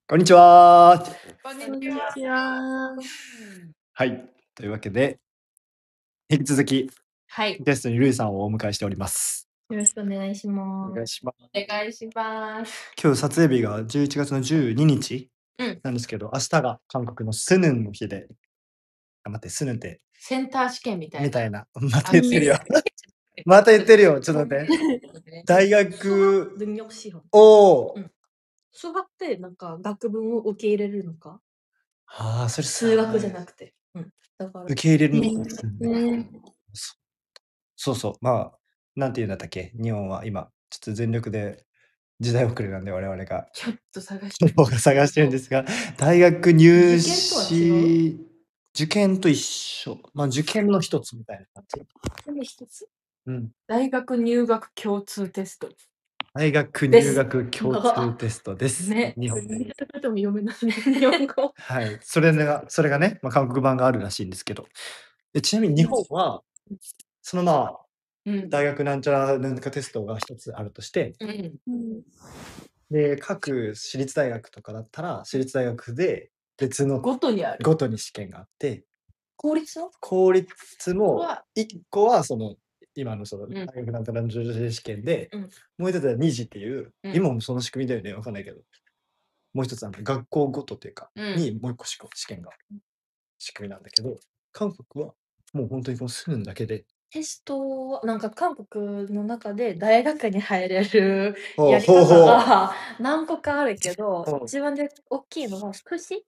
こんにちは。 こんこんにちは。 はい。というわけで、引き続きはい。 ゲストにルイさんをお迎えしております。 よろしくお願いしおます。 願いします。 お願いします。 今日撮影日が11月の12日うん。 なんですけど、明日が韓国のスヌンの日で、待って、スヌンってセンター試験みたいな。 みたいな。また言ってるよ。また言ってるよ。ちょっと待って。大学 능력시험。 を、 数学ってなんか学文を受け入れるのか？ ああ、それ数学じゃなくて。だから。 受け入れるのか。そうそう。まあ、なんて言うんだったっけ日本は今、ちょっと全力で時代遅れなんで我々が。 ちょっと探して僕が探してるんですが、大学入受験とは違う？ 受験と一緒。まあ受験の一つみたいな感じ。 それ一つ？ 大学入学共通テスト。 大学入学共通テストです。 ね。 日本で。 見たことも読めないね。日本語。 はい。それがね、まあ、韓国版があるらしいんですけど。でちなみに日本は、そのまあ、大学なんちゃらなんかテストが一つあるとして、で、各私立大学とかだったら、私立大学で別のごとにある。 ごとに試験があって、 公立は？ 公立も1個はその今のその大学なんたらの女子試験で、もう一つは2次っていう、今もその仕組みだよね、わかんないけど、もう一つは学校ごとっていうか、にもう一個試験がある仕組みなんだけど、韓国はもう本当にこの住むだけで。 テストはなんか韓国の中で大学に入れるほうやり方が何個かあるけど、一番で大きいのは数子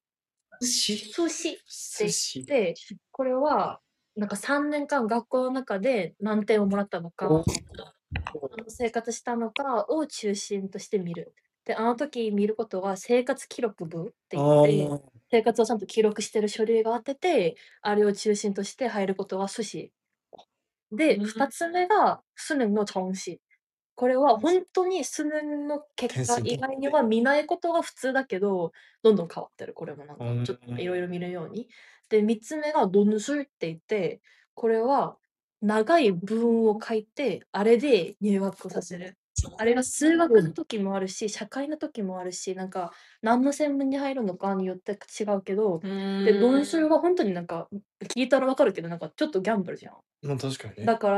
って言って、これはなんか3年間学校の中で何点をもらったのか、生活したのかを中心として見る。で、あの時見ることは生活記録部って言って、生活をちゃんと記録してる書類があってて、あれを中心として入ることは寿司。で、2つ目がスヌンの정시。これは本当にスヌンの結果以外には見ないことが普通だけど、どんどん変わってる。これもなんかちょっといろいろ見るように。で、3つ目が논술って言って、これは長い文を書いて、あれで入学をさせる。あれが数学の時もあるし、社会の時もあるし、なんか何の専門に入るのかによって違うけど、で、논술は本当になんか聞いたらわかるけど、なんかちょっとギャンブルじゃん。 確かにね。 だから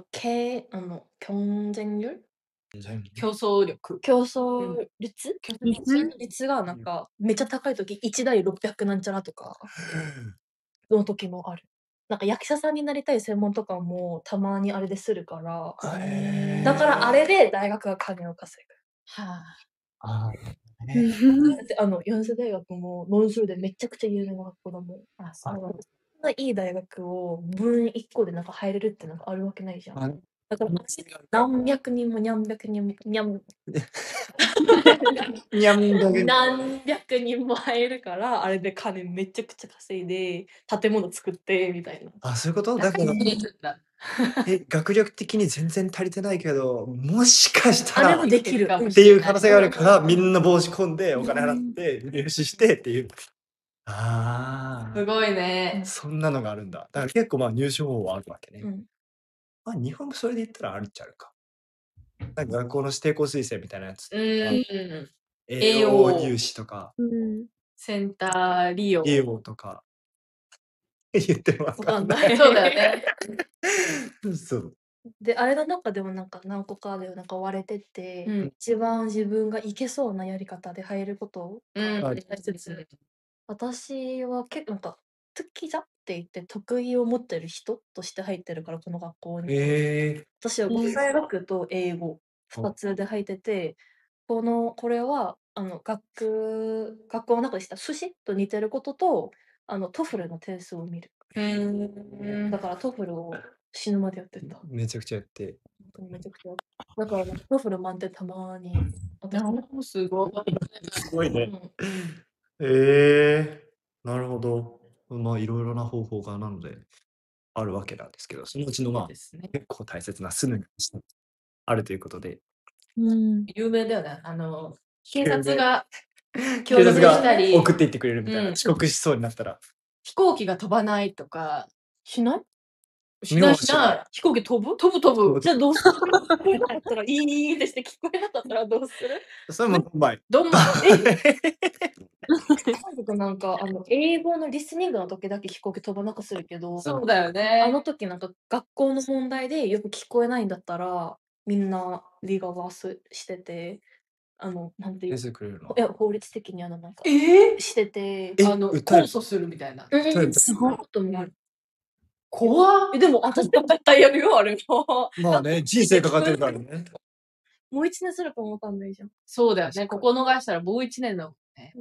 、경쟁률？ 競争力。 競争率がなんかめっちゃ高い時、1台600なんちゃらとかの時もある。なんか役者さんになりたい専門とかもたまにあれでするから、だからあれで大学が金を稼ぐ。 はあ。 だって四世大学も논술でめちゃくちゃ有名な学校だもん。そんないい大学を文1個でなんか入れるってなんかあるわけないじゃん。だから何百人も何百人も何百人も入るから、あれで金めちゃくちゃ稼いで、建物作ってみたいな。 あ、そういうこと？だから学力的に全然足りてないけど、もしかしたらあれもできるっていう可能性があるから、みんな帽子込んでお金払って入試してっていう。 すごいね。 そんなのがあるんだ。だから結構まあ入試方法はあるわけね。まあ日本もそれで言ったらあるっちゃあるか。なんか学校の指定校推薦みたいなやつ。栄養入試とか。 センター利用。 栄養とか。言ってもわかんない。 そうだよね。 そう。 で、あれの中でもなんか何個かでなんか割れてて、一番自分がいけそうなやり方で入ることが大切。私は結構なんか특기자って言って得意を持ってる人として入ってるから、この学校に。私は国際学と英語2つで入ってて、これは学校の中でした寿司と似てることと、TOEFL の点数を見る。だから TOEFL を死ぬまでやってた。 めちゃくちゃやって。 めちゃくちゃ。だから TOEFL 満点たまに。 すごい。 すごいね。なるほど。まあいろいろな方法がなのであるわけなんですけど、そのうちのまあ結構大切なスヌがあるということで。 有名だよね。警察が警察が送っていってくれるみたいな。遅刻しそうになったら。 飛行機が飛ばないとか。 しない。 飛行機飛ぶ。 じゃあどうする？聞こえなかったらいいってして聞こえなかったらどうする？ それもドンマイ。 ドンマイ。 となんか、英語のリスニングの時だけ飛行機飛ばなくするけど、 そうだよあね。 の時なんか学校の問題でよく聞こえないんだったら、みんなリガバースしてて、なんていう、 先生くれるのいや、法律的になんか、してて、 控訴するみたいな。 すごいこともある。 怖っ。 でも私は絶対やるよ、あれも。 まあね、人生かかってるからね。 もう一年するかもわかんないじゃん。 そうだよね。ここ逃したらもう1年のね。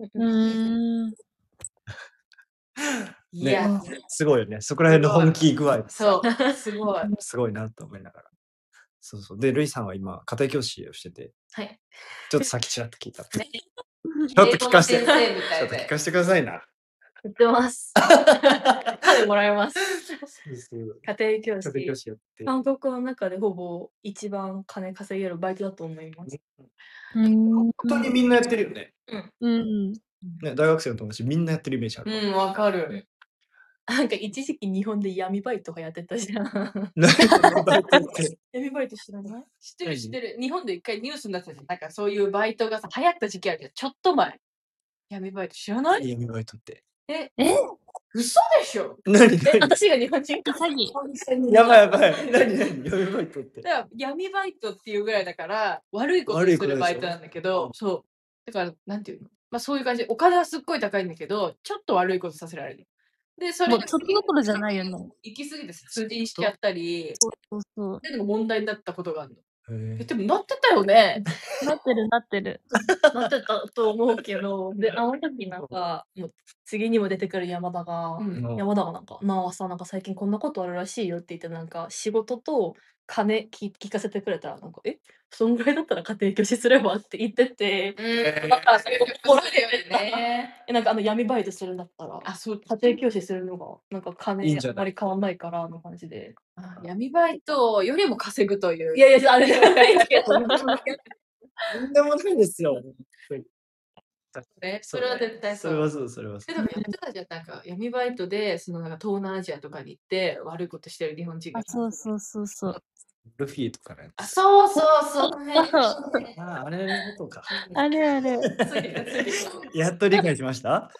いや、 すごいよね。そこら辺の本気具合。 そう、すごい。 すごいなと思いながら。そうそう。で、ルイさんは今、家庭教師をしてて、 はい。 ちょっとさっきちらっと聞いた。ちねょっと聞かせて。 英語の先生みたいでちょっと聞かせてくださいな。 言ってます。金もらえます。家庭教家庭教師。 師やって。 韓国の中でほぼ一番金稼げるバイトだと思います。 本当にみんなやってるよね。 うん。 ね、大学生の友達みんなやってるイメージあるわ。 わかる。 なんか一時期日本で闇バイトがやってたじゃん。 何バイトって闇バイト知らない？ 知ってる知ってる。日本で一回ニュースになってたじゃん。なんかそういうバイトがさ、流行った時期あるけど、ちょっと前。闇バイト知らない？ 闇バイトって。 嘘でしょ？ 何私が日本人か詐欺。 やばいやばい。何闇バイトって。 だから闇バイトっていうぐらいだから、悪いことするバイトなんだけど、そう。だから、なんていうの？まあそういう感じで、お金はすっごい高いんだけど、ちょっと悪いことさせられる。で、それがもうちょっとどころじゃないよね。 行き過ぎて通人しちゃったり、 そうそう。 でも問題になったことがあるの。 へでもなってたよね。 なってるなってる。 なってたと思うけど、で、あの時なんか、もう次にも出てくる山田が、山田がなんか、まあさ、なんか最近こんなことあるらしいよって言って、なんか仕事と金聞かせてくれたら、なんか、そんぐらいだったら家庭教師すればって言ってて、だからそれ怒られるね。なんか闇バイトするんだったら、 あ、そう。 家庭教師するのが、なんかいい金んじゃないあんまり変わんないからの感じで。 闇バイトよりも稼ぐという。 いやいや、あれじゃないけど。 とんでもないですよ。 ね、それは絶対そう。 それはそう、それはそう。 でもやってたじゃん、なんか闇バイトで、そのなんか東南アジアとかに行って悪いことしてる日本人が。 そうそうそうそう。 ルフィとかね。 あ、そうそうそう。 ああれのことか。 あれあれ。 やっと理解しました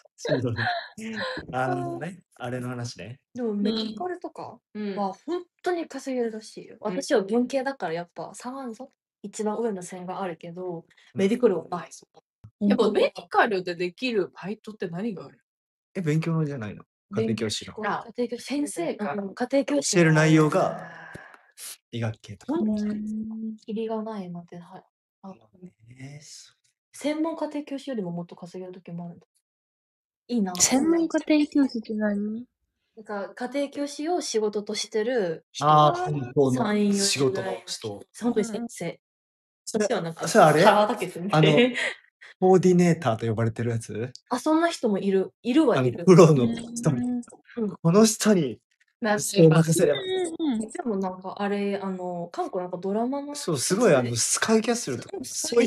あれの話ね。 でもメディカルとかは本当に稼げるらしいよ。私は文系だからやっぱ3ぞ一番上の線があるけど、メディカルはない。 やっぱメディカルでできるバイトって何がある？ 勉強じゃないの？家庭教師の。 家庭教師先生が家庭教師教える内容が医学系とか。 キリがないので、専門家庭教師よりももっと稼げる時もあるんだ。いいな。 専門家庭教師って何？ なんか家庭教師を仕事としてる人が本当の仕事の人。 本当に先生。 それあれ？コーディネーターと呼ばれてるやつ？ そんな人もいるはいる。 プロの人に。この人にそう任せれば。 でもなんかあれ韓国なんかドラマのそうすごいスカイキャッスルとかそう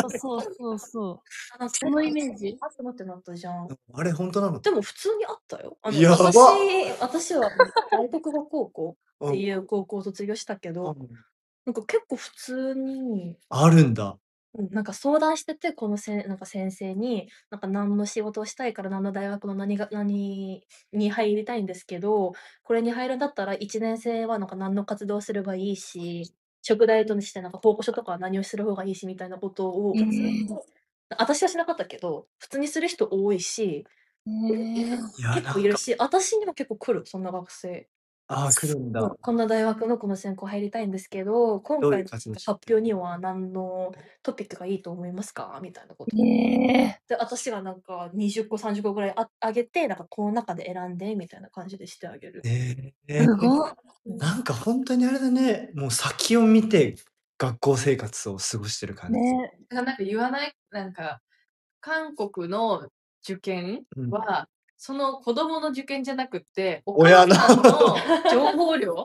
そのイメージ。 待ってなったじゃん。 あれ本当なの？ でも普通にあったよ。私は外国語高校っていう高校を卒業したけど、なんか結構普通にあるんだ。 なんか相談してて、なんか先生に、なんか何の仕事をしたいから何の大学の何に入りたいんですけど、これに入るんだったら1年生はなんか何の活動をすればいいし、職大としてなんか報告書とかは何をする方がいいしみたいなことを、私はしなかったけど、普通にする人多いし、結構いるし、私にも結構来る、そんな学生。 来るんだ。 こんな大学のこの専攻入りたいんですけど、今回の発表には何のトピックがいいと思いますかみたいなこと。で、私がなんか20個、30個ぐらいあげて、なんかこの中で選んでみたいな感じでしてあげる。 なんか本当にあれだね。もう先を見て学校生活を過ごしてる感じ。 なんか言わない？なんか韓国の受験は、その子供の受験じゃなくて、お母さんの情報量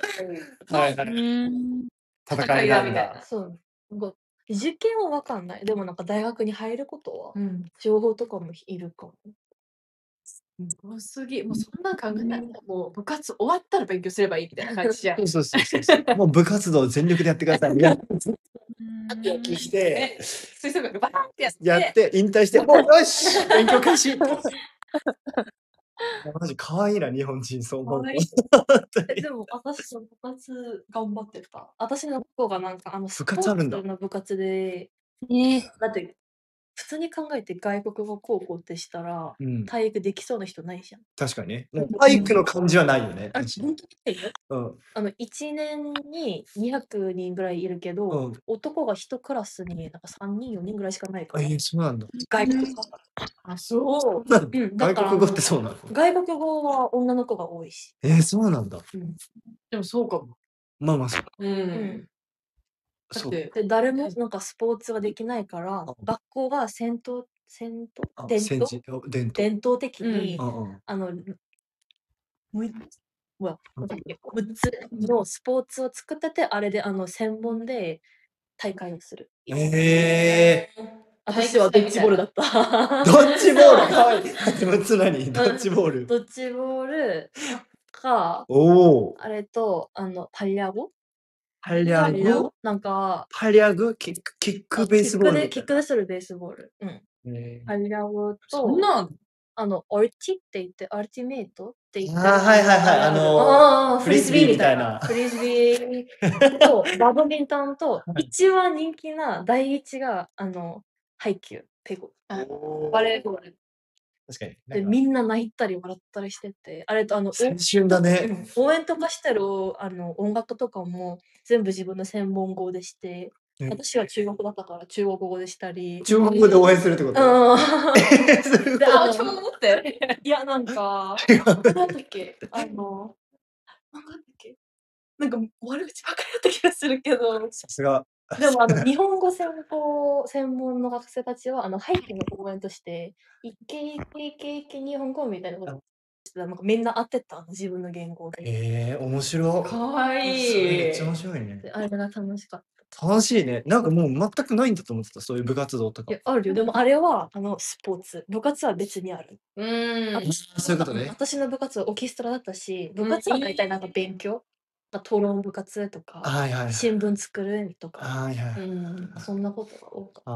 戦いなんだ。 そう。受験は分かんない。でもなんか大学に入ることは、情報とかもいるかも。 多すぎ。もうそんなん考えない。もう部活終わったら勉強すればいいみたいな感じじゃん。 そう。もう部活動全力でやってください。やってして、 吹奏楽バーンってやって引退して、もうよし勉強開始。 マジ可愛いな、日本人、そう思うと。 可愛い本当にでも私の部活頑張ってた。私の子がなんかス部ポ活あるんだ。 ーツの部活で、 えだって普通に考えて外国語高校ってしたら、 うん。 体育できそうな人ないじゃん。 確かにね。もう体育の感じはないよね。 あ、 確かに。 本当にないよ。 うん。 1年に200人ぐらいいるけど、 うん。 男が1クラスになんか3人、4人ぐらいしかないから、 そうなんだ。 外国語。 あ、そう。 なんだうん、だから外国語ってそうなの？ 外国語は女の子が多いし。 そうなんだ。 うん。 でもそうかも。 まあまあ、そう。 う。 うんん。 だそう。 って、 で、誰もなんかスポーツができないから、 あ学校が伝統戦時、伝統。 伝統的うんに、6つのスポーツを作ってて、あれで専門で大会をする。私はドッジボールだった。 ドッジボールかわいい。6つ何？ドッジボール。 ドッジボール、サッカー、 おお。 あれと、パリアゴパリャグ？ なんか、 パリャグ？キックベースボールみたいな。 キックでするベースボール。うん。パリアゴと、 そんなんオルチって言って、アルティメイトって言って、 はいはいはい。フリスビーみたいな。 フリスビーと、バドミントンと、一番人気な第一が、ハイキュー、ペゴ。バレーボール。 確かに。 で、みんな泣いたり笑ったりしてて、あれと青春だね。 応援とかしてる音楽とかも全部自分の専門語でして、私は中国だったから中国語でしたり。 中国語で応援するってこと？ で、 ちょうどって。 いや、なんか、なんだっけなんか悪口ばっかりだった気がするけど。 さすが。 でも日本語専門の学生たちは背景の応援としてイケ日本語みたいなことなんかみんな合ってた自分の言語で。 面白い。 かわいい。 めっちゃ面白いね。 あれが楽しかった。 楽しいね。なんかもう全くないんだと思ってた、そういう部活動とか。 いや、あるよ。でもあれはスポーツ。部活は別にある。 そういうことね。 私の部活はオーケストラだったし、部活は大体なんか勉強。討論部活とか、新聞作るとか、そんなことが多かった。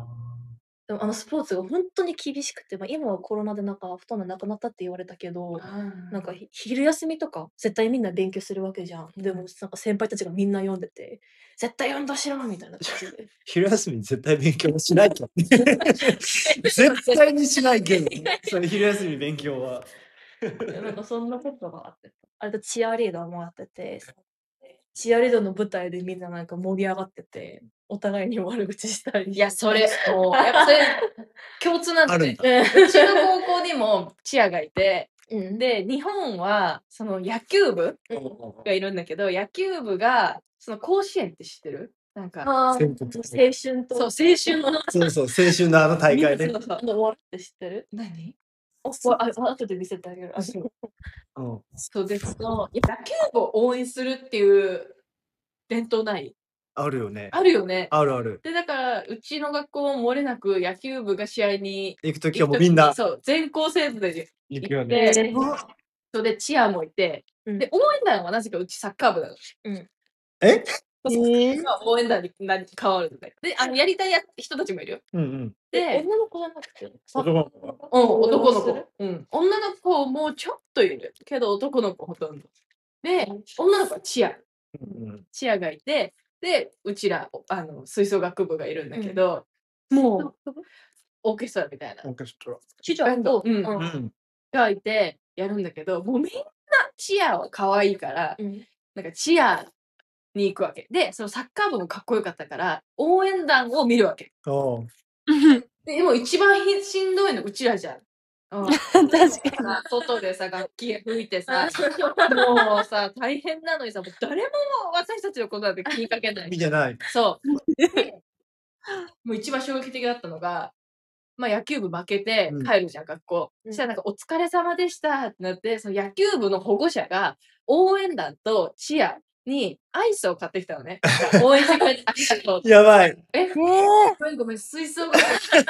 でもスポーツが本当に厳しくて、今はコロナでなんかほとんどなくなったって言われたけど、なんか昼休みとか絶対みんな勉強するわけじゃん。でもなんか先輩たちがみんな読んでて、絶対読んだしろみたいな感じで。 昼休み絶対勉強しないけど。絶対にしないけど。それ昼休み勉強は。 なんかそんなことがあって。あれとチアリーダーもあってて、チアリーダーの舞台でみんななんか盛り上がってて、お互いに悪口したり。 いや、それ、やっぱそれ、共通なんだね。うちの高校にもチアがいて、で、日本は、その野球部がいるんだけど、野球部が、その甲子園って知ってる？なんか、 青春と。 そう、青春の。 そう、青春の大会で。 終わって知ってる？ 何？ 後で見せてあげる。 そうです。野球部を応援するっていう伝統ない？ あるよね。 あるよね。 ある。 で、だから、うちの学校も漏れなく野球部が試合に行くときはもうみんな。 そう、全校生徒で行くよね。それでチアもいて、で、応援団はなぜかうちサッカー部なの。応援団に変わるんだよ。で、やりたい人たちもいるよ。 で、女の子じゃなくて、 男の子。女の子もちょっといるけど、男の子ほとんど。で、女の子はチア。チアがいて、で、うちら、吹奏楽部がいるんだけど、もう、オーケストラみたいな。 オーケストラ。 チアと、 がいて、やるんだけど、もうみんなチアは可愛いから、なんかチアに行くわけ。で、そのサッカー部もかっこよかったから、応援団を見るわけ。でも一番しんどいのうちらじゃん。 確かに。 外でさ、楽器吹いてさ、もうさ、大変なのにさ、もう誰も私たちのことなんて気にかけない。 見てない。 そう。もう一番衝撃的だったのが、野球部負けて帰るじゃん、学校。そしたらなんか、お疲れ様でしたってなって、その野球部の保護者が、応援団とチアにアイスを買ってきたのね。応援してくれてありがとう。 やばい。 ごめん、吹奏楽。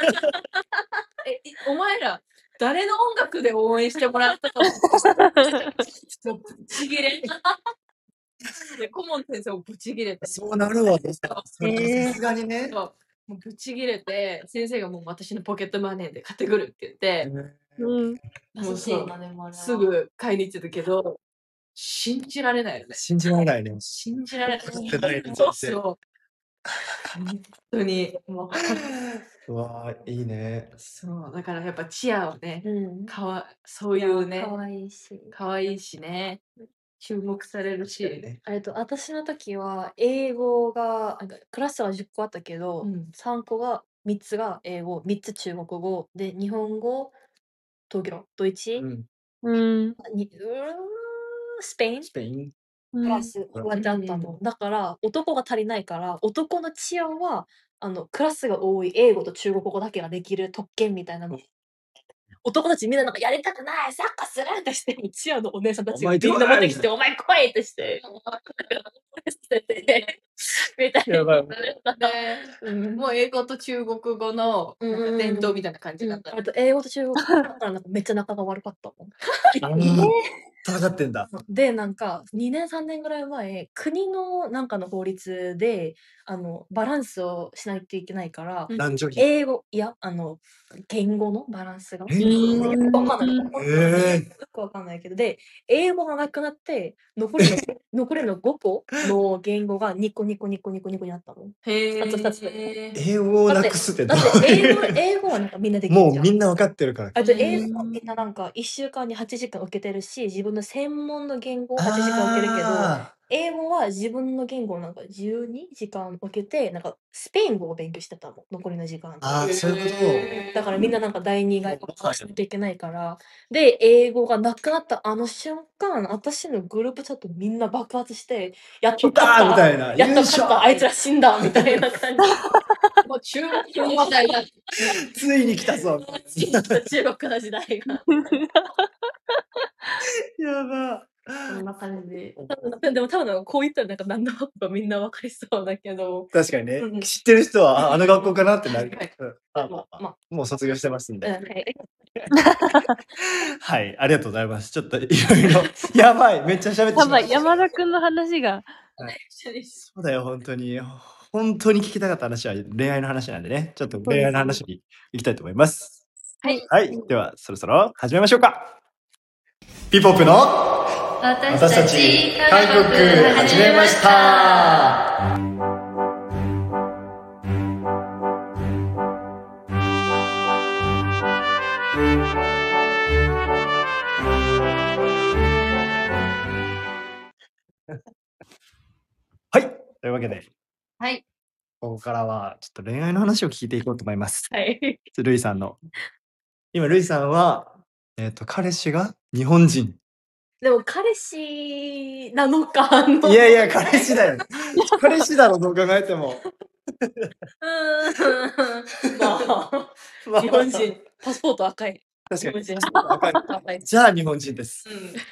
お前ら、誰の音楽で応援してもらったの？もうぶち切れ。で、顧問先生もぶち切れて。 そうなるわね。さすがにね。 もうぶち切れて、先生がもう私のポケットマネーで買ってくるって言って、 うん。 もう優しそいうな、でもあれは。 すぐ買いに行ってたけど、信じられないよね。 信じられないね。 信じられない。 買ってないね、 そう全然。 そう。本当に。もううわー、いいね。 そう、だからやっぱチアはね、 うん。 そういうかね、 わいいし。 可愛いしね、注目されるし。 ね。 私の時は英語がなんかクラスは10個あったけど、 うん 3つが英語、3つ中国語で日本語、東京、ドイツ、 うん。 うん。 スペインスペイン。 クラスはだったうんの。だから男が足りないから男のチアはクラスが多い英語と中国語だけができる特権みたいなの。男たちみんななんかやりたくないサッカーするってしてチアのお姉さんたちがみんな持ってきてお前来いってしてみたいな。 やばい。 ね、もう英語と中国語のなんか伝統みたいな感じだった。 あと英語と中国語だったらなんかめっちゃ仲が悪かったもん。 戦ってんだ。 で、なんか2年3年ぐらい前、国のなんかの法律でバランスをしないといけないから、 男女比。 英語いや言語のバランスが。 えよくわかんない。 へえ。 よくわかんないけど、で、英語がなくなって、残りの5個の言語が2個2個2個2個2個になったの。 へ 2つ英語をなくすってどうだっていう英語はなんかみんなできるじゃん。 もうみんなわかってるから。 あと英語はみんななんか1週間に8時間受けてるし、自分の専門の言語を8時間受けるけど、 あ英語は自分の言語をなんか12時間受けて、なんかスペイン語を勉強してたの、残りの時間。 あー、そういうこだからみんななんか第二外国語をしないといけないから、で、英語がなくなったあの瞬間、私のグループチャットみんな爆発して、やっとと。 勝ったみたいな。 やっと優勝勝ったあいつら死んだみたいな感じ。 もう中国の時代だ。 ついに来たぞ。 中国の時代が。 やば。 そんな感じで。でも多分こう言ったらなんか何の学校かみんなわかりそうだけど。 確かにねうん。 知ってる人は、あの学校かなってなる。 まもう卒業してますんで。 はい。 はい、ありがとうございます。ちょっといろいろ。やばい、めっちゃ喋ってしまった。 やばい、山田くんの話が。 そうだよ、本当に。本当に聞きたかった話は恋愛の話なんでね。ちょっと恋愛の話に行きたいと思います。 はい。 はい。では、そろそろ始めましょうか。ピポップの私たち韓国始めました。はい。というわけで、 はい。 ここからはちょっと恋愛の話を聞いていこうと思います。 はい。 ルイさんの。今、ルイさんは、彼氏が日本人。 でも彼氏なのかいやいや、彼氏だよ。彼氏だろ、どう考えても。 まあ、日本人。パスポート赤い。 確かに。 日赤いじゃあ日本人です。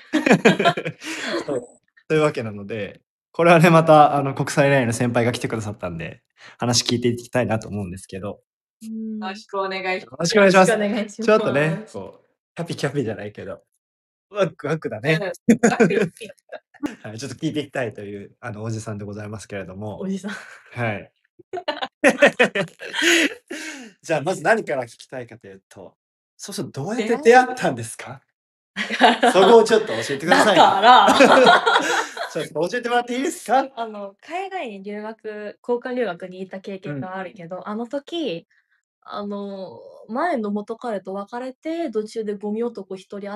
そうというわけなので、これはね、また国際恋愛の先輩が来てくださったんで、話聞いていきたいなと思うんですけど。 よろしくお願いします。 よろしくお願いします。 よろしくお願いしますちょっとね、こう、キャピキャピじゃないけど、ワクワクだね。はい、ちょっと聞いていきたいという、おじさんでございますけれども。 おじさん。 はい。じゃあ、まず何から聞きたいかというと、そうそう、どうやって出会ったんですか？そこをちょっと教えてください。 だからちょっと教えてもらっていいですか？ 海外に交換留学に行った経験があるけど、あの時、前の元彼と別れて、途中でゴミ男一人会って、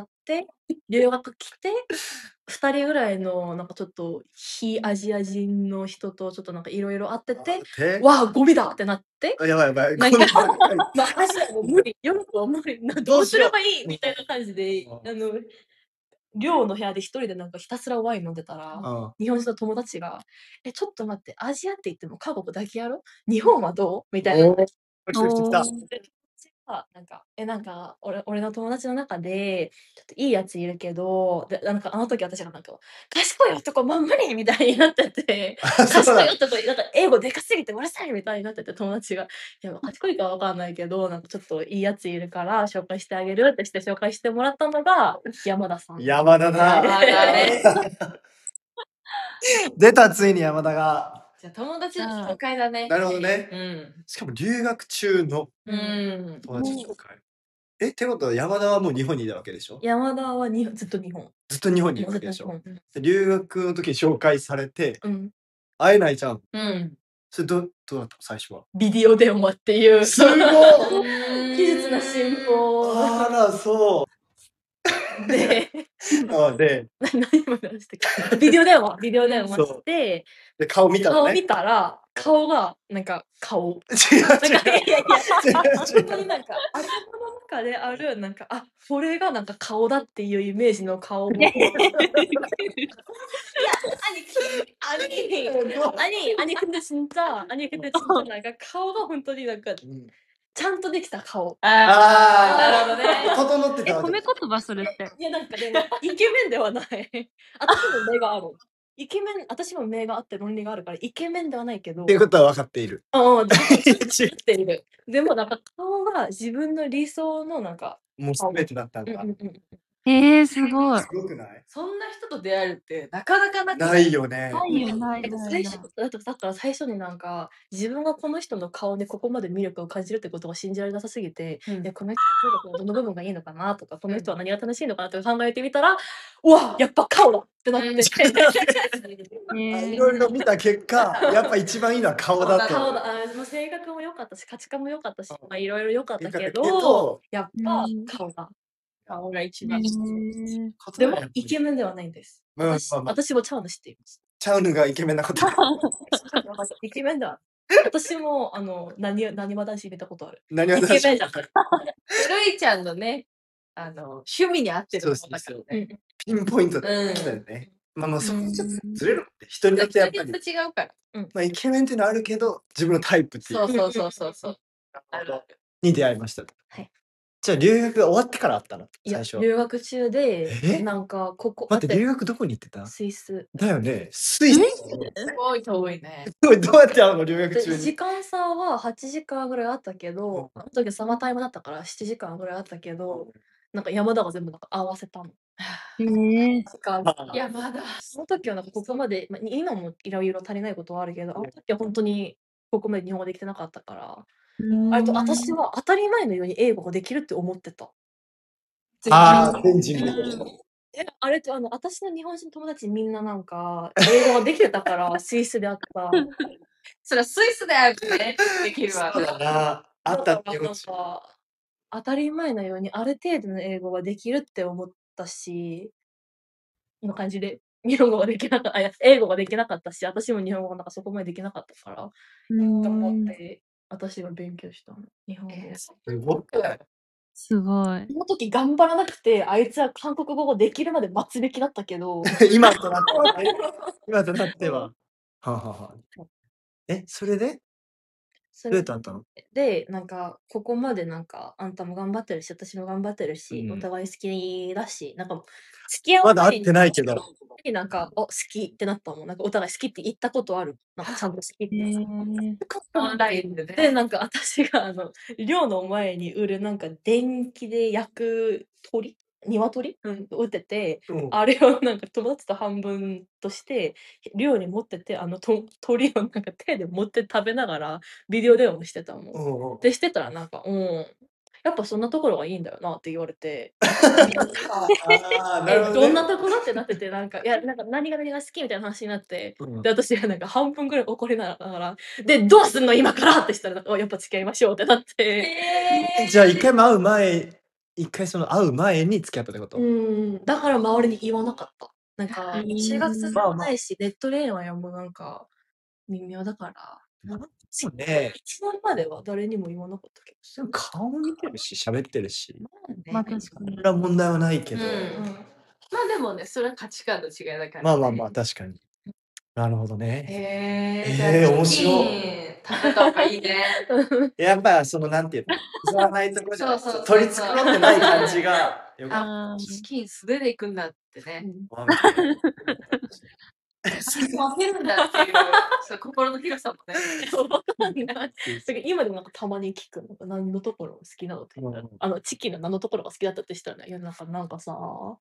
留学来て、2人ぐらいのなんかちょっと非アジア人の人とちょっとなんかいろいろ会ってて、わあ、ゴミだってなって、 やばいやばい。 なんか、まあ、アジアも無理、ヨーロッパは無理、どうすればいいみたいな感じで、寮の部屋で一人でなんかひたすらワイン飲んでたら、日本人の友達が、ちょっと待って、アジアって言っても韓国だけやろ？日本はどう？みたいな。なんか俺の友達の中でちょっといいやついるけど、なんかあの時私がなんか賢い男まんまりみたいになってて、賢い男なんか英語でかすぎてうるさいみたいになってて、友達がいや賢いかわかんないけどなんかちょっといいやついるから紹介してあげるってして紹介してもらったのが山田さん。 山田だ。出た、ついに山田が。 じゃあ友達の紹介だね。 なるほどね。 うん。 しかも留学中のうん。 友達紹介。 ってことは山田はもう日本にいたわけでしょ？ 山田はずっと日本。 ずっと日本にいるわけでしょ？留学の時に紹介されて、会えないじゃん。それどうだったの最初は？ ビデオ電話っていう。 すごい技術の進歩。 あら、そう。 で、何も出してビデオ電話して、 で、顔見たら、顔が、なんか、顔。 違う。 本当になんか、頭の中である、なんか、これがなんか顔だっていうイメージの顔を。いや、아니 근데 진짜なんか顔が本当になんかちゃんとできた顔。 なるほどね。 整ってた。 褒め言葉それって。 いやなんかでもイケメンではない。私も目がある。イケメン、私も目があって論理があるからイケメンではないけど。 っていうことは分かっている。 知っている。でもなんか顔が自分の理想のなんか。 もう全てだったんだ。 すごい。 すごくない？ そんな人と出会えるってなかなかないよね。 だから最初になんか自分がこの人の顔でここまで魅力を感じるってことが信じられなさすぎて、この人のどの部分がいいのかなとか、この人は何が楽しいのかなとか考えてみたら、うわやっぱ顔だってなって。 いろいろ見た結果、やっぱ一番いいのは顔だと。 顔だ。性格も良かったし、価値観も良かったし、いろいろ良かったけど、やっぱ顔だ。 顔が一番。 でもイケメンではないんです。私もチャウヌ知っています。 チャウヌがイケメンなこと。 イケメンだ。私も何わ男子見たことある。 何わ男子。 イケメンだ。 ルイちゃんのね、趣味に合ってるものだからね。 ピンポイントだよね。まあそこちょっとずれるって人によってやっぱり。 人違うから。 まあイケメンっていうのはあるけど、自分のタイプっていう。 そう。 に出会いましたと。 はい。 じゃあ留学が終わってから会ったの？最初。 留学中で、なんか待って、留学どこに行ってた？ スイス。 だよね。スイス。 すごい遠いね。 どうやって会うの留学中に？ 時間差は8時間ぐらいあったけど、あの時サマータイムだったから7時間ぐらいあったけど、なんか山田が全部なんか合わせたの。 山田。 その時はなんかここまで、今もいろいろ足りないことはあるけど、あの時は本当にここまで日本語できてなかったから、私は当たり前のように英語ができるって思ってた。 全人類。 あれって私の日本人友達みんななんか英語ができてたからスイスであった。 それはスイスで会うとね、できるわ。 そうだな。あったってなんか当たり前のようにある程度の英語ができるって思ったし、こんな感じで日本語ができなかった、英語ができなかったし、私も日本語がなんかそこまでできなかったから、と思って私が勉強したの。日本語。 すごい。 その時頑張らなくて、あいつは韓国語ができるまで待つべきだったけど。 今となっては。それでどうやってあったの？ で、なんか、ここまでなんか、あんたも頑張ってるし、私も頑張ってるし、お互い好きだし、なんか、付き合うまだ会ってないけど。 なんか、好きってなったもん。なんか、お互い好きって言ったことある。なんか、ちゃんと好きって。 オンラインでね。 で、なんか、私が、寮の前に売る、なんか、電気で焼く鶏売ってて、あれをなんか友達と半分として寮に持ってて、鳥をなんか手で持って食べながらビデオ電話してたもん。でしてたらなんかやっぱそんなところがいいんだよなって言われてどんなところってなってて、なんかなんか何が好きみたいな話になって、で私がなんか半分ぐらい怒りながらでどうすんの今からってしたらやっぱ付き合いましょうってなって、 じゃあ一回その会う前に付き合ったってこと？ だから周りに言わなかった。なんか1月でもないし、ネット恋愛はもうなんか微妙だから。 そうね。 1年までは誰にも言わなかったけど。 顔見てるし、喋ってるし。 まあ確かに。 そんな問題はないけど。 まあでもね、それは価値観の違いだから。 まあ、確かに。なるほどね。 面白い。食べた方がいいね。 やっぱなんていうの、使わないところじゃ取り繕ってない感じが。 チキン素手でいくんだってね。分けるんだっていう心の広さもね。 今でもなんかたまに聞くのが何のところが好きなのって言ったら、チキンの何のところが好きだったってしたらね、いやなんかさ、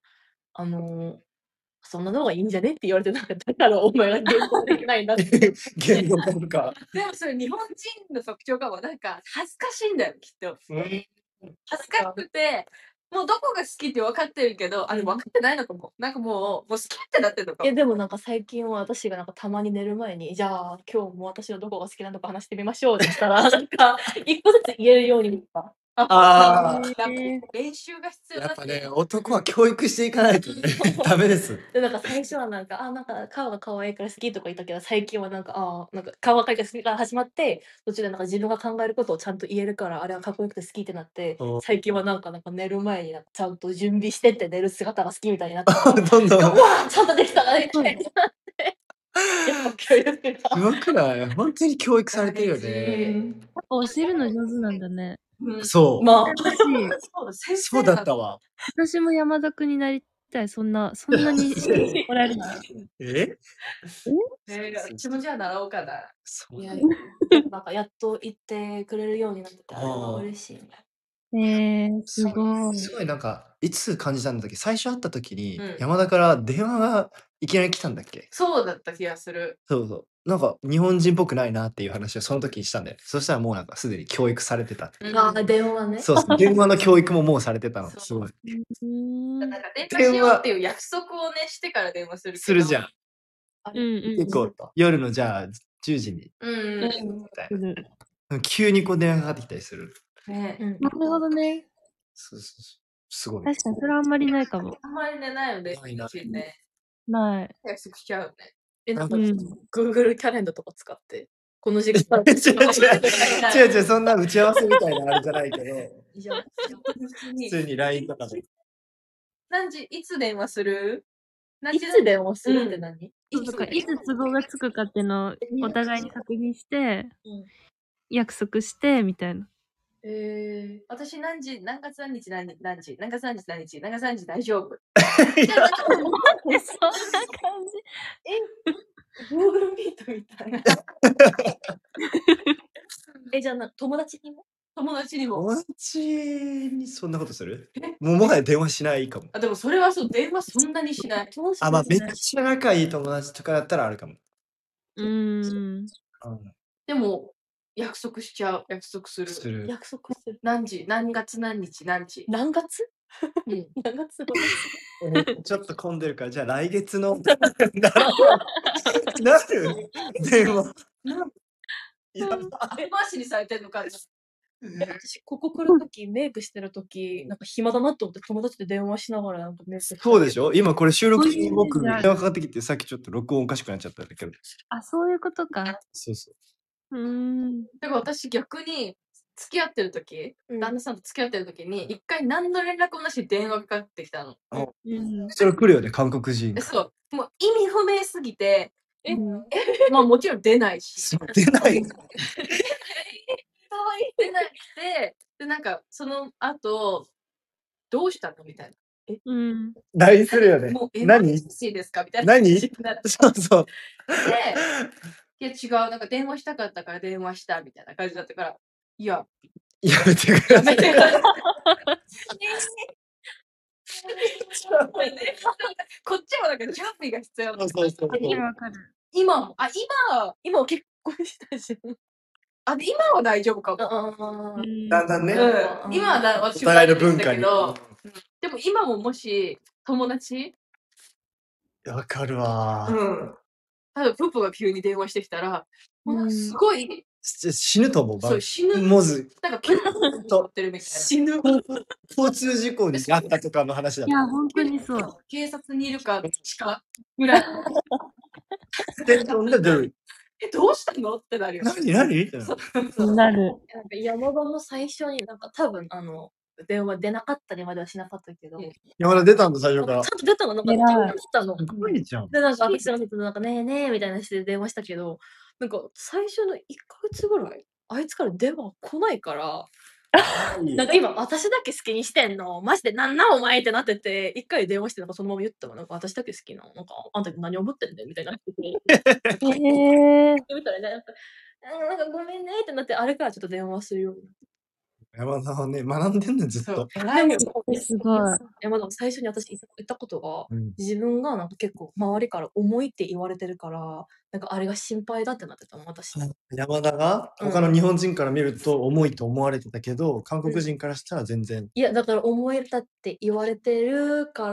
そんなのがいいんじゃねって言われて、なんかだからお前は言語できないんだって。 言語化か。 でもそれ日本人の特徴かも、なんか恥ずかしいんだよ、きっと。 恥ずかしくて、もうどこが好きって分かってるけど、あれ分かってないのかも。なんかもう好きってなってるのかも。 でもなんか最近は私がなんかたまに寝る前に、じゃあ今日も私のどこが好きなのか話してみましょうってしたら、なんか一個ずつ言えるようになった。 あやっぱ練習が必要だって。 やっぱね、男は教育していかないとね、ダメです。 で、なんか最初はなんか、なんか顔が可愛いから好きとか言ったけど、最近はなんか、なんか顔が可愛いから好きから始まって、途中でなんか自分が考えることをちゃんと言えるから、あれはかっこよくて好きってなって、最近はなんか寝る前になんかちゃんと準備してって寝る姿が好きみたいになって、 どんどん。 うわちゃんとできたなみたいになって。やっぱ教育が。 うまくない？本当に教育されてるよね。 やっぱ教えるの上手なんだね。 そう。 まあ、 そうだったわ。 私も山田くんになりたい。そんなにしてもらえるなら。 うちもじゃあ習おうかな。 そう。 いや、なんかやっと言ってくれるようになってて、あれは嬉しいね。 すごい。 すごいなんか、いつ感じたんだっけ？最初会った時に、山田から電話がいきなり来たんだっけ？ そうだった気がする。 そうそう。なんか日本人っぽくないなっていう話をその時にしたんだよ。そしたらもうなんかすでに教育されてたって。 電話ね。 そうそう、電話の教育ももうされてたの。すごい。 なんか電話しようっていう約束をね、してから電話するけど。 するじゃん。結構構、 夜のじゃあ10時に。みたいな。急にこう電話かかってきたりする。 ね。 なるほどね。 そうそうそう。すごい。 確かにそれはあんまりないかも。 あんまりね、ないよね。 ないなね。 ない。 約束しちゃうね。 なんか、Google キャレンダーとか使って、この時間から。 違う、そんな打ち合わせみたいなあれじゃないけど、普通に LINE とかで。 何時、いつ電話する？ いつ電話するって何？ いつ都合がつくかっていうのをお互いに確認して、約束してみたいな。 私何月何日何時、何月何日何日、何月何日大丈夫。 そんな感じ。 Google Meet みたいな。じゃあ友達にも？ 友達にも。 友達にそんなことする？もはや電話しないかも。 でもそれはそう、電話そんなにしない。 まあめっちゃ仲いい友達とかだったらあるかも。 でも、約束しちゃう。約束する。 約束する。 何時、何月何日何時。 何月？何月？ ちょっと混んでるから、じゃあ来月の。なる電話。 後回しにされてんのか。 私、ここ来るとき、メイクしてるとき、なんか暇だなと思って友達と電話しながらなんかメイクして。 そうでしょ？今これ収録に僕電話かかってきて、さっきちょっと録音おかしくなっちゃったんだけど。 あ、そういうことか。 そうそう。 だから私逆に付き合ってる時、旦那さんと付き合ってる時に一回何の連絡もなしに電話かかってきたの。 それ来るよね、韓国人。 そう。もう意味不明すぎて、まあもちろん出ないし。 出ない。 出なくて、で、なんかその後、どうしたのみたいな。 LINE するよね。 何ですかみたいな。 何？そうそう。 で、いや違う、なんか電話したかったから電話したみたいな感じだったから、いや、 やめてください。 こっちもなんか準備が必要なの。 そう。 今も結婚したし。今は大丈夫かも。 だんだんね。 今は私お互いの文化に。 でも今ももし友達？ わかるわ。 ただプップが急に電話してきたら、すごい死ぬと思う。 そう、死ぬ。 もず。 なんかピュッとってるみたいな。死ぬ。 交通事故にあったとかの話だ。 いや、本当にそう。 警察にいるかしかぐらい。どうしたのってなるよ。 何なる。 山田の最初になんか多分電話出なかったりまではしなかったけど。 山田出たの最初から。 ちゃんと出たのなんか出たの。 すごいじゃん。 でなんか私の人なんかねえねえみたいなして電話したけど、なんか最初の1ヶ月ぐらいあいつから電話来ないから。なんか今私だけ好きにしてんのマジでなんなお前ってなってて一回電話してなんかそのまま言ったらなんか私だけ好きななんかあんた何思ってんだよみたいなってみたいななんかごめんねってなってあれからちょっと電話するようになって山田はね、学んでんねん、ずっそうと。。 偉いよ。 すごい。 まだ最初に私言ったことが、 うん。 自分がなんか結構周りから重いって言われてるから、なんかあれが心配だってなってたの、私。 山田がうん他の日本人から見ると重いと思われてたけど、韓国人からしたら全然。 いや、だから重いだって言われてるから、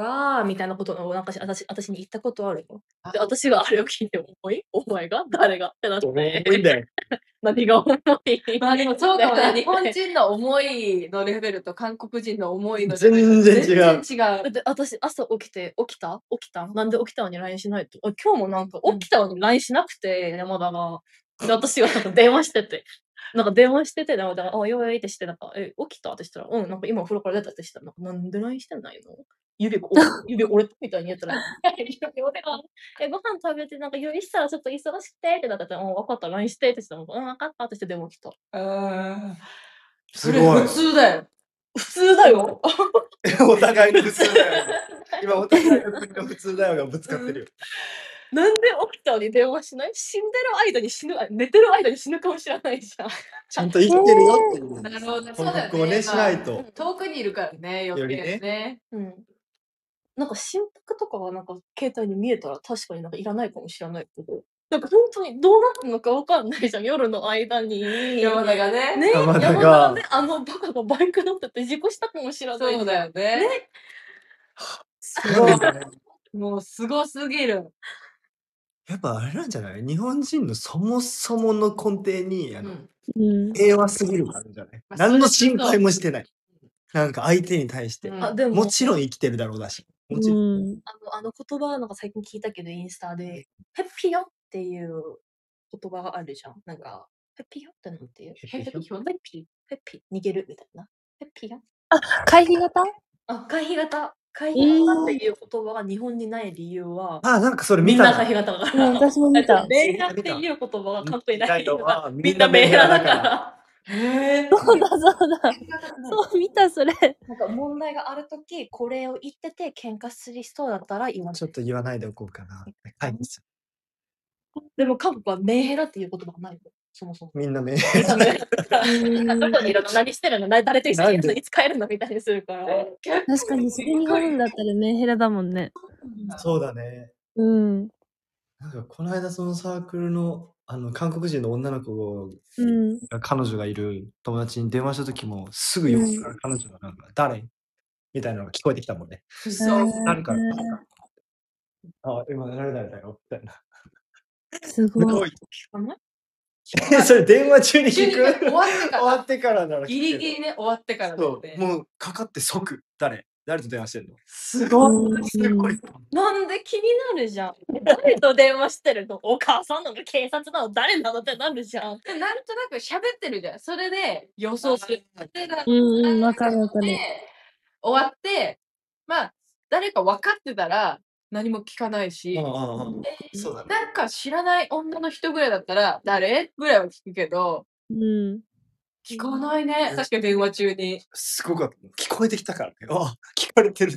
みたいなことをなんか私に言ったことあるよ。で、私があれを聞いて重いお前が誰がってなって。 重いんだよ。 何が重いまあでもそうかもね。日本人の思いのレベルと韓国人の思いのレベ全ル。 然違う。 全然違う。 だって私朝起きたなんで起きたのに LINE しないと。今日もなんか起きたのに LINE しなくて、山田が。で、私がなんか電話してて。なんか電話してて、山田が、あ、よいってして、なんか、起きたってしたら、なんか今お風呂から出たってしたら、なんで LINE してないの指折れたみたいに言ったら、指折れた。ご飯食べて、なんか用意したらちょっと忙しくてってなったら、分かった、LINE してって言ったら、分かったってして電話来た。 すごい。 普通だよ。 普通だよ。 お互いの普通だよ。今お互いの国の普通だよがぶつかってるよ。 なんで起きたのに電話しない？死んでる間に寝てる間に死ぬかもしれないじゃん。 ちゃんと生きてるよっていうなるほど。そう報だよ告をね、しないと。 遠くにいるからね、余計ね。 なんか心拍とかがなんか携帯に見えたら確かになんかいらないかもしれないけど、なんか本当にどうなってるのかわかんないじゃん、夜の間に。 山田がね。 ね、 山田が山田がね、あのバカがバイク乗ってて事故したかもしれないじゃん。 そうだよね。 ね。 すごいね。 もうすごすぎる。 やっぱあれなんじゃない？日本人のそもそもの根底に、 うん。 平和すぎるがあるんじゃない？ まあ何の心配もしてない。なんか相手に対して。 うんあ、でも、 もちろん生きてるだろうだし。もちろん。 うん。 あの言葉なんか最近聞いたけど、インスタで、ヘッピヨっていう言葉があるじゃん。なんか、ヘッピヨってなんていう？ ヘッピヨヘッピ、ヘッピ、逃げるみたいな。ヘッピヨ。 回避型回避型。回避型っていう言葉が日本にない理由は、 あ、なんかそれみんな見たな。 回避型だかうん、 ら。 私も見た。 メンヘラっていう言葉が関東にない理由は、 みみんなメンヘラだかみんなメンヘラだら。 へえ。 そうだ、そうだ。そう、見た、それ。 なんか問題があるとき、これを言ってて喧嘩する人だったら言わない。 ちょっと言わないでおこうかな。はい。 でも韓国はメンヘラっていう言葉がないの。そもそも。 みんなメンみヘラ。 んなメンヘラ。どこにいるの？何してるの？誰と一緒にいるの？いつ帰るの？みたいにするから。 確かに、それ日本だったらメンヘラだもんね。 そうだね。 うん。 なんかこの間そのサークルの韓国人の女の子うん。 が彼女がいる友達に電話した時もすぐ横から彼女がなんか誰みたいなのが聞こえてきたもんね。誰からあ、今誰だよみたいな。 すごい。 それ電話中に聞く終わってから終わってからなら聞くギリギリね、終わってからだよね。 もうかかって即誰と電話してんの？ すごい。 すごい。 なんで気になるじゃん。誰と電話してるの？お母さんなの？警察なの？誰なのってなるじゃん。 なんとなく喋ってるじゃん。それで予想する。 うんうん、わかるわかる。 終わって、まあ、誰か分かってたら何も聞かないし、 そうだね。 なんか知らない女の人ぐらいだったら、誰ぐらいは聞くけど、 うん。 聞かないね。確かに電話中に。 すごかった。聞こえてきたからね。あ、聞かれてる。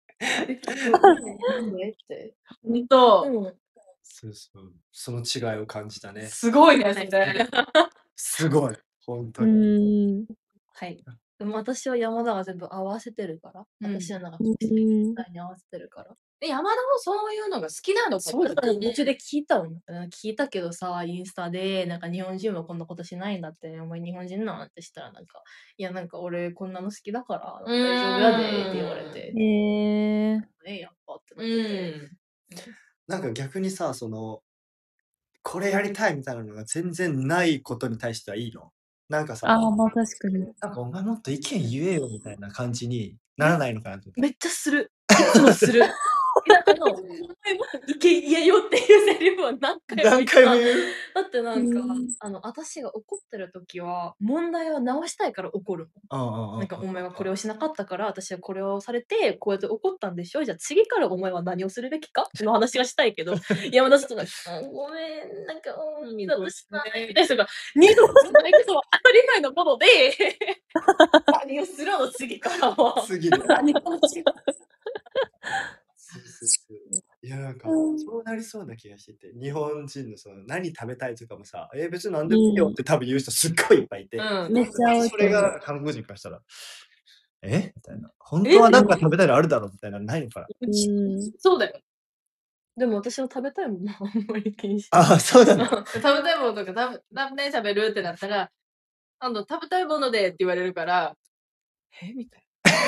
なんでって。 ほんと、 そうそう。その違いを感じたね。 すごいね、それ。 すごい。本当うに。 ん。 はい。でも私は山田が全部合わせてるから。私はなんか、 うんに合わせてるから。 山田もそういうのが好きなのかそうだね。途中で聞いたの。聞いたけどさ、インスタで、なんか日本人はこんなことしないんだって、お前日本人なんってしたらなんか、いやなんか俺こんなの好きだから、大丈夫やでって言われて。やっぱってなってて。 なんか逆にさ、これやりたいみたいなのが全然ないことに対してはいいの？なんかさ、 ああ、まあ確かに。 なんかお前もっと意見言えよみたいな感じにならないのかなと。 めっちゃする。いつもする。なんかお前も意見言えよっていうセリフは何回も言う。だってなんか、私が怒ってる時は、問題を直したいから怒る。なんかお前はこれをしなかったから、私はこれをされて、こうやって怒ったんでしょ？じゃあ次からお前は何をするべきかの話がしたいけど、山田さんが、ごめん、なんか、二度としないみたいな人が、二度としないことは当たり前のもので、何をするの次からは。 次で。 何をしいやや、なんか、そうなりそうな気がしてて、日本人のその、何食べたいとかもさ、別に何でもいいよって多分言う人すっごいいっぱいいて、 うん。 めっちゃ多いそれが韓国人からしたら、みたいな。本当はなんか食べたいのあるだろうみたいなのないのかな。 そうだよ。 でも私は食べたいもんな、あんまり気にしない。あ、そうだね。 食べたいものとか何食べるってなったら、食べたいものでって言われるから、みたいな。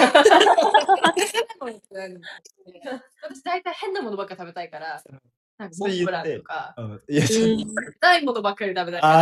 私大体変なものばっか食べたいから、なんかモンブランとか、食べたいものばっかり食べたいから、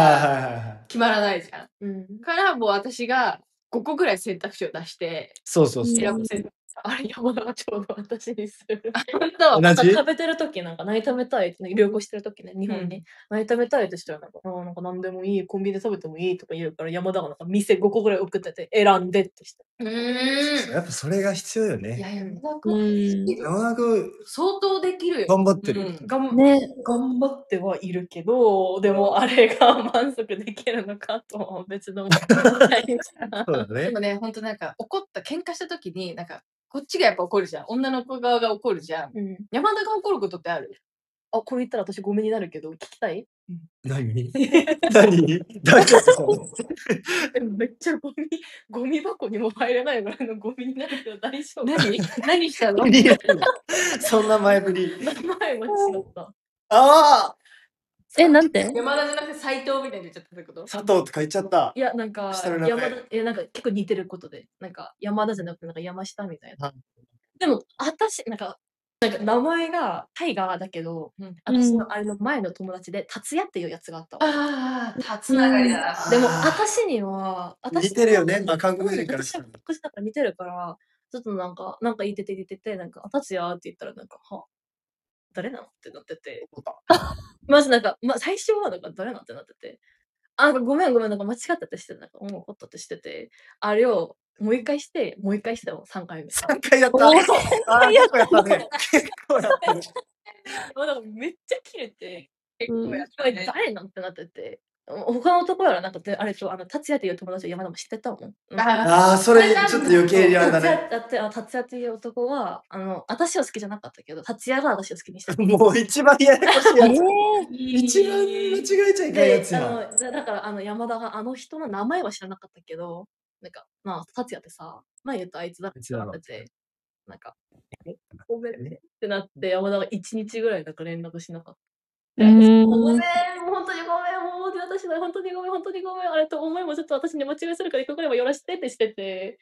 決まらないじゃん。からもう私が5個ぐらい選択肢を出して、 そうそうそう。 あれ、山田がちょうど私にする。 本当なんか食べてる時なんか何食べたいって旅行してる時ね、日本に。何食べたいってしたらなんか何でもいい、コンビニで食べてもいいとか言うから、山田がなんか店5個ぐらい送ってて選んでってして。 やっぱそれが必要よね。 いや、山田君相当できるよ。 頑張ってる。 頑張ってはいるけど、でもあれが満足できるのかとは別の問題そうだね。 でもね、ほんとなんか喧嘩した時に、なんかこっちがやっぱ怒るじゃん。女の子側が怒るじゃん。山田が怒ることってある？ あ、これ言ったら私ゴミになるけど、聞きたい？ 何大丈夫？ めっちゃゴミ箱にも入れないぐらいのゴミになるけど大丈夫？ 何したの？ そんな前振り。 名前間違った。 ああ！ なんて？ 山田じゃなくて斎藤みたいに言っちゃったってこと？ 佐藤とか言っちゃった。 いや、なんか、なんか結構似てることで、なんか山田じゃなくてなんか山下みたいな。でも、私、なんか名前がタイガーだけど、私のあれの前の友達で、達也っていうやつがあったわ。 ああ、つながりだな。 でも、私には、 似てるよね、韓国人からしたら。私だから似てるから、ちょっとなんか言ってて、なんか、達也って言ったらなんか、誰なのってなってて。まずなんか、最初はなんか誰なのってなってて。ごめん、なんか間違ったってして、なんか、怒ったってしてて、あれを、もう一回しても3回目。 3回やった。結構やったね。結構やったね。 なんかめっちゃキレて、誰なんってなってて。他の男やらなんかあれと達也っていう友達を山田も知ってたもん。 それちょっと余計にあれだね。 達也っていう男は私は好きじゃなかったけど、達也が私を好きにしてた。 もう一番ややこしいやつ。一番間違えちゃいけないやつや。 だから山田が人の名前は知らなかったけど、なんか達也ってさ、前言ったあいつだってなってて、なんかごめんねってなって山田が1日ぐらいなんか連絡しなかった。ごめん、本当にごめん、もう私だ、本当にごめん、あれと思いもちょっと私に間違いするから一個ぐらいはよろしてってしてて。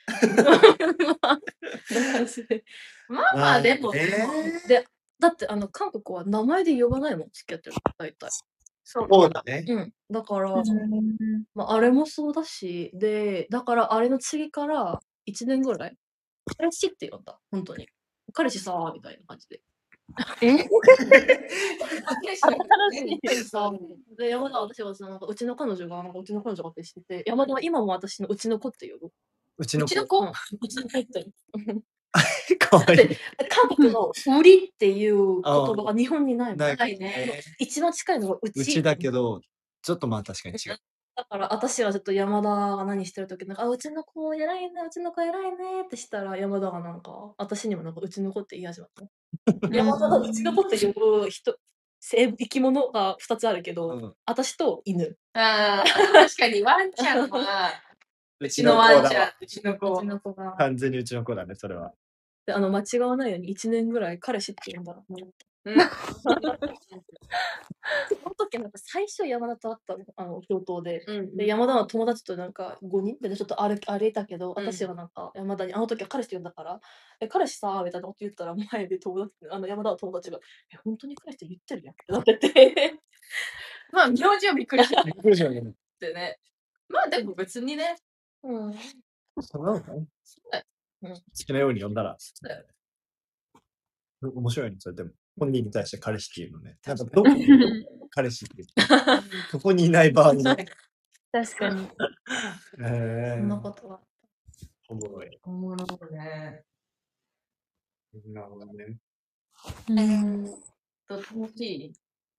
まあでも、だって韓国は名前で呼ばないもん、付き合ってる大体。 そうだね。 だから、あれもそうだし、で、だからあれの次から1年ぐらい、彼氏って呼んだ、本当に。彼氏さーみたいな感じで。で、山田は私はなんかうちの彼女がってしてて、山田は今も私のうちの子って呼ぶ。 うちの子うちの子って。 かわいい。 韓国の売りっていう言葉が日本にないもん。ないね。一番近いのがうちだけど、ちょっと確かに違う。 だから私はちょっと山田が何してる時なんか、うちの子偉いね、うちの子偉いねってしたら、山田がなんか、私にもなんかうちの子って言い始めた。山田がうちの子って呼ぶ生き物が2つあるけど、私と犬。 確かにワンちゃんは、うちのワンちゃん、うちの子が。 完全にうちの子だね、それは。 で間違わないように1年ぐらい彼氏って呼んだら。その時なんか最初山田と会った教頭で、山田の友達となんか5人でちょっと歩いたけど、私がなんか山田にの時は彼氏って呼んだから、彼氏さみたいなこと言ったら前で山田の友達が本当に彼氏って言ってるやんってなってて、 まあ日本人はびっくりした。 びっくりしたよね。 ってね。まあでも別にね。 そうなのかな。好きなように呼んだら。面白いね、それでも。本人に対して彼氏っていうのね。なんかどこに彼氏って言って、ここにいない場合に。 確かに。 そんなことは。 おもろい。 おもろいね。 なるほどね。 楽しい？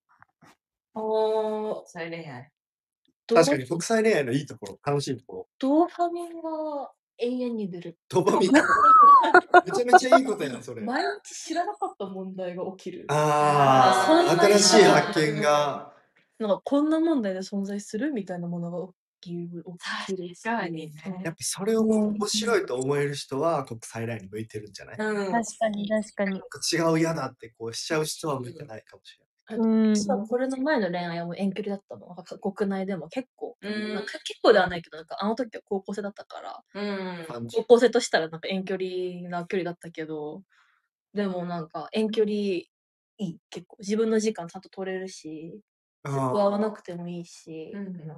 国際恋愛。 確かに国際恋愛のいいところ、楽しいところ。 ドーパミンが永遠に出る。 ドーパミン。めちゃめちゃいいことやな、それ。 毎日知らなかった問題が起きる。 新しい発見が。 なんかこんな問題で存在するみたいなものが起きる。 確かに。 やっぱそれを面白いと思える人は国際ラインに向いてるんじゃない？ 確かに確かに。 違う嫌だってこうしちゃう人は向いてないかもしれない。 これの前の恋愛はもう遠距離だったの。国内でも結構。なんか結構ではないけど、なんかあの時は高校生だったから、高校生としたらなんか遠距離な距離だったけど、でもなんか遠距離いい。結構自分の時間ちゃんと取れるし、会わなくてもいいし、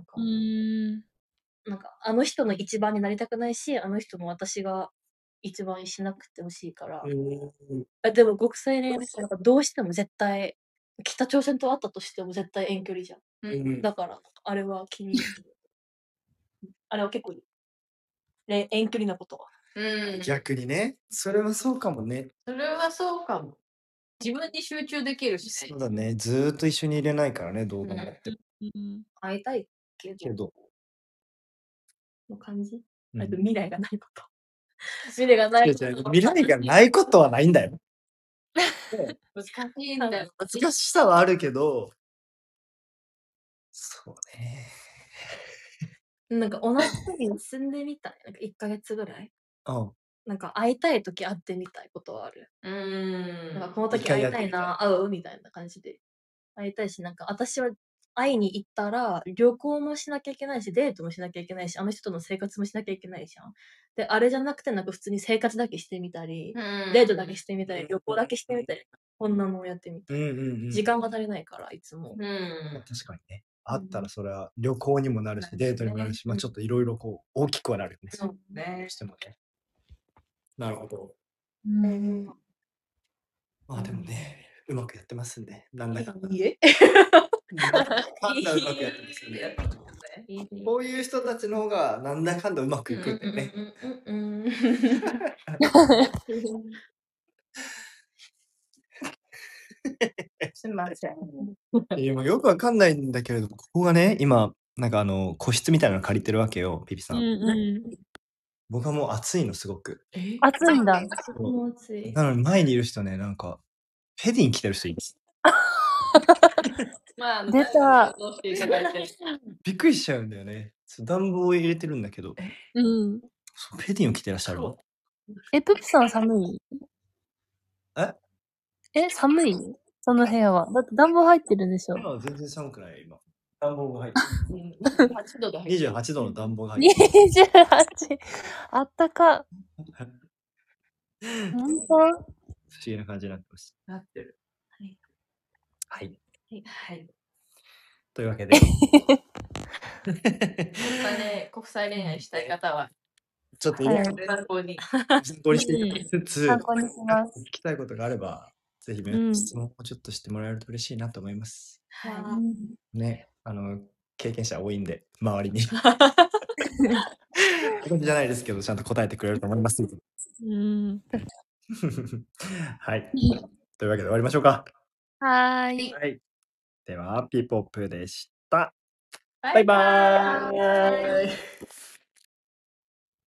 なんかあの人の一番になりたくないし、あの人も私が一番にしなくてほしいから。でも国際恋愛ってなんかどうしても絶対、北朝鮮と会ったとしても絶対遠距離じゃん。だから、あれは気にする。あれは結構遠距離なことは。 逆にね。それはそうかもね。 それはそうかも。自分に集中できるしね。 そうだね。ずーっと一緒にいれないからね、動画もやって。 会いたいけど。の感じ、未来がないこと。未来がないこと。 未来がないことはないんだよ。 難しいんだよ。 難しさはあるけど、そうね。 なんか同じ時に住んでみたい。なんか1ヶ月ぐらい。なんか会いたい時会ってみたいことはある。なんかこの時会いたいな、会うみたいな感じで。会いたいし、なんか私は会いに行ったら旅行もしなきゃいけないし、デートもしなきゃいけないし、あの人との生活もしなきゃいけないじゃん。で、あれじゃなくてなんか普通に生活だけしてみたり、デートだけしてみたり、旅行だけしてみたり、こんなのをやってみたい。時間が足りないから、いつも。 確かにね。あったらそれは旅行にもなるし、デートにもなるし、まあちょっといろいろこう大きくはなるね。 そうね。 してもね。なるほど。まあでもね、うまくやってますんで、なんだかんだ。 いいえ。 なんだかんだうまくやってますんで。こういう人たちの方がなんだかんだうまくいくんだよね。 すみません。 今よくわかんないんだけれども、ここがね、今、なんか個室みたいなの借りてるわけよ、ピピさん。僕はもう暑いの、すごく。 暑いんだ。 なのに前にいる人ね、なんか、フェディン着てる人います。 まあ、 出た。 びっくりしちゃうんだよね。暖房を入れてるんだけど。フェディンを着てらっしゃるわ。 プピさんは寒い？寒い？その部屋は。だって暖房入ってるんでしょ？ 今は全然寒くない、今。暖房が入ってる。28度の暖房が入ってる。 28。あったか。本当？不思議な感じになってます。 なってる。 はい。 はい。 というわけで。 国際恋愛したい方は、 ちょっと参考にしてつつ、 参考にします。 聞きたいことがあれば、ぜひ質問をちょっとしてもらえると嬉しいなと思います。ね、経験者多いんで、周りに。私じゃないですけど、ちゃんと答えてくれると思います。はい。というわけで終わりましょうか。 はい。 では、ピーポップでした。 バイバーイ。